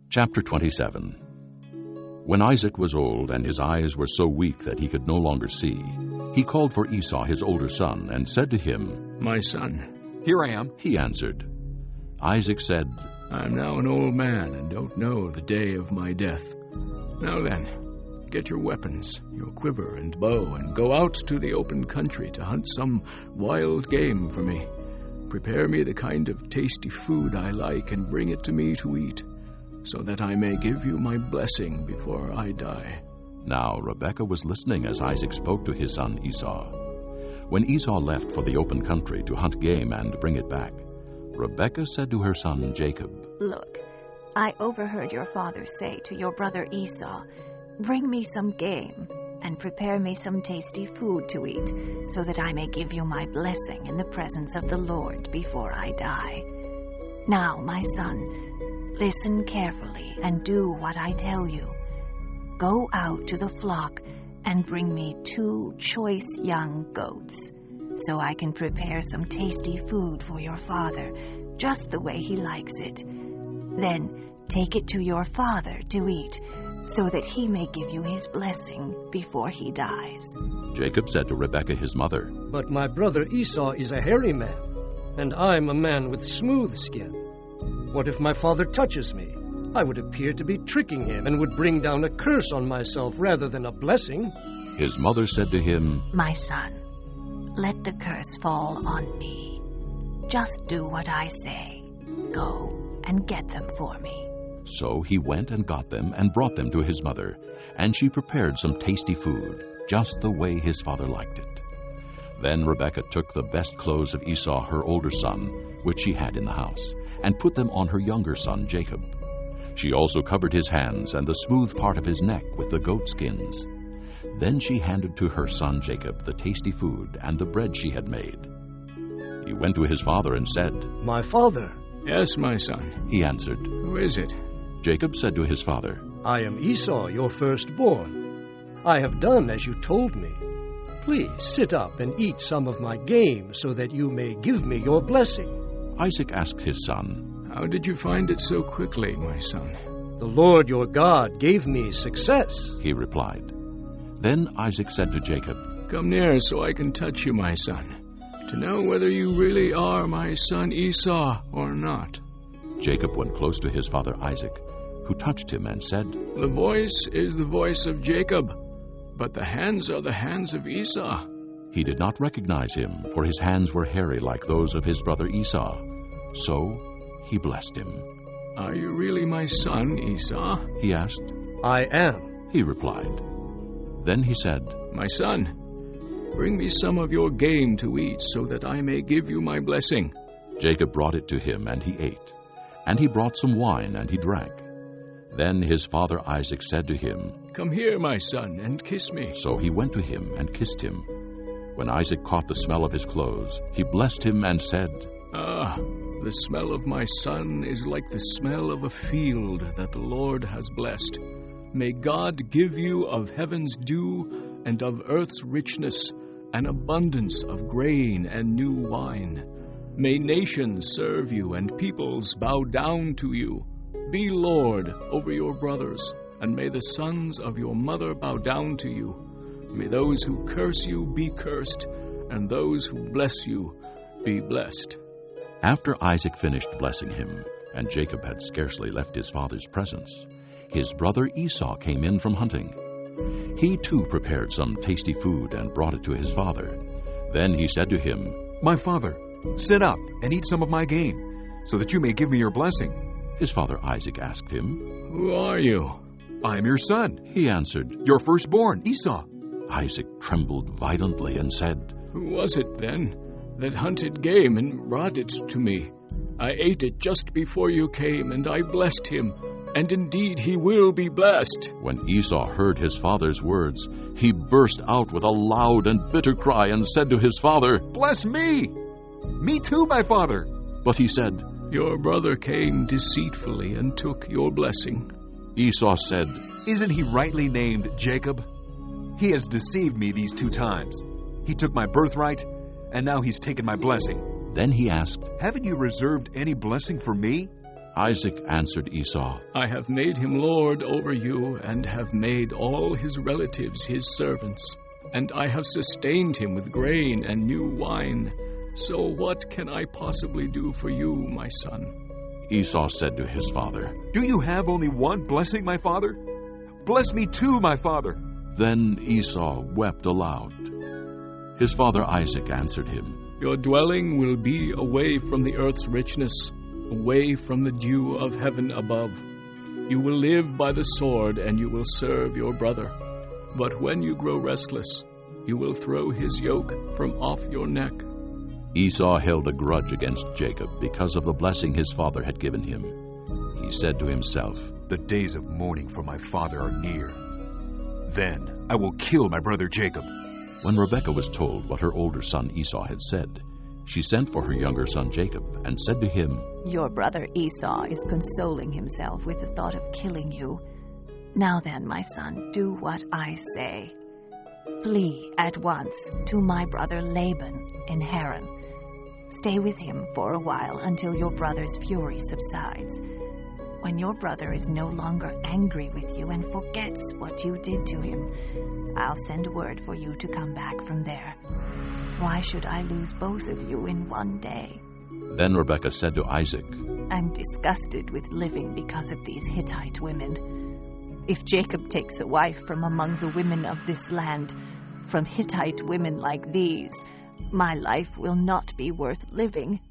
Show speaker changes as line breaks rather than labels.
Chapter 27. When Isaac was old and his eyes were so weak that he could no longer see, he called for Esau his older son and said to him,
"My son."
"Here I am,"
he answered. Isaac said,
"I am now an old man and don't know the day of my death. Now then, get your weapons, your quiver and bow, and go out to the open country to hunt some wild game for me. Prepare me the kind of tasty food I like and bring it to me to eat, so that I may give you my blessing before I die."
Now Rebekah was listening as Isaac spoke to his son Esau. When Esau left for the open country to hunt game and bring it back, Rebekah said to her son Jacob,
"Look, I overheard your father say to your brother Esau, 'Bring me some game and prepare me some tasty food to eat, so that I may give you my blessing in the presence of the Lord before I die.' Now, my son, listen carefully and do what I tell you. Go out to the flock and bring me 2 choice young goats, so I can prepare some tasty food for your father, just the way he likes it. Then take it to your father to eat, so that he may give you his blessing before he dies."
Jacob said to Rebekah his mother,
"But my brother Esau is a hairy man, and I'm a man with smooth skin. What if my father touches me? I would appear to be tricking him and would bring down a curse on myself rather than a blessing."
His mother said to him,
"My son, let the curse fall on me. Just do what I say. Go and get them for me."
So he went and got them and brought them to his mother, and she prepared some tasty food, just the way his father liked it. Then Rebekah took the best clothes of Esau, her older son, which she had in the house, and put them on her younger son Jacob. She also covered his hands and the smooth part of his neck with the goat skins. Then she handed to her son Jacob the tasty food and the bread she had made. He went to his father and said,
"My father."
"Yes, my son."
He answered.
"Who is it?"
Jacob said to his father,
"I am Esau, your firstborn. I have done as you told me. Please sit up and eat some of my game so that you may give me your blessing."
Isaac asked his son,
"How did you find it so quickly, my son?"
"The Lord your God gave me success,"
he replied. Then Isaac said to Jacob,
"Come near so I can touch you, my son, to know whether you really are my son Esau or not."
Jacob went close to his father Isaac, who touched him and said,
"The voice is the voice of Jacob, but the hands are the hands of Esau."
He did not recognize him, for his hands were hairy like those of his brother Esau. So he blessed him.
"Are you really my son, Esau?"
he asked.
"I am,"
he replied. Then he said,
"My son, bring me some of your game to eat, so that I may give you my blessing."
Jacob brought it to him, and he ate. And he brought some wine, and he drank. Then his father Isaac said to him,
"Come here, my son, and kiss me."
So he went to him and kissed him. When Isaac caught the smell of his clothes, he blessed him and said,
"Ah, the smell of my son is like the smell of a field that the Lord has blessed. May God give you of heaven's dew and of earth's richness, an abundance of grain and new wine. May nations serve you and peoples bow down to you. Be Lord over your brothers, and may the sons of your mother bow down to you. May those who curse you be cursed, and those who bless you be blessed."
After Isaac finished blessing him, and Jacob had scarcely left his father's presence, his brother Esau came in from hunting. He too prepared some tasty food and brought it to his father. Then he said to him,
"My father, sit up and eat some of my game, so that you may give me your blessing."
His father Isaac asked him,
"Who are you?"
"I am your son,"
he answered.
"your firstborn, Esau."
Isaac trembled violently and said,
"Who was it, then, that hunted game and brought it to me? I ate it just before you came, and I blessed him, and indeed he will be blessed."
When Esau heard his father's words, he burst out with a loud and bitter cry and said to his father,
"Bless me! Me too, my father!"
But he said,
"Your brother came deceitfully and took your blessing."
Esau said,
"Isn't he rightly named Jacob? He has deceived me these 2 times. He took my birthright, and now he's taken my blessing."
Then he asked,
"Haven't you reserved any blessing for me?"
Isaac answered Esau,
I have made him lord over you, and have made all his relatives his servants, and I have sustained him with grain and new wine. So what can I possibly do for you, my son?
Esau said to his father,
Do you have only one blessing, my father? Bless me too, my father.
Then Esau wept aloud. His father Isaac answered him,
Your dwelling will be away from the earth's richness, away from the dew of heaven above. You will live by the sword, and you will serve your brother. But when you grow restless, you will throw his yoke from off your neck.
Esau held a grudge against Jacob because of the blessing his father had given him. He said to himself,
The days of mourning for my father are near. Then I will kill my brother Jacob.
When Rebekah was told what her older son Esau had said, she sent for her younger son Jacob and said to him,
Your brother Esau is consoling himself with the thought of killing you. Now then, my son, do what I say. Flee at once to my brother Laban in Haran. Stay with him for a while until your brother's fury subsides. When your brother is no longer angry with you and forgets what you did to him, I'll send word for you to come back from there. Why should I lose both of you in one day?
Then Rebekah said to Isaac,
I'm disgusted with living because of these Hittite women. If Jacob takes a wife from among the women of this land, from Hittite women like these, my life will not be worth living.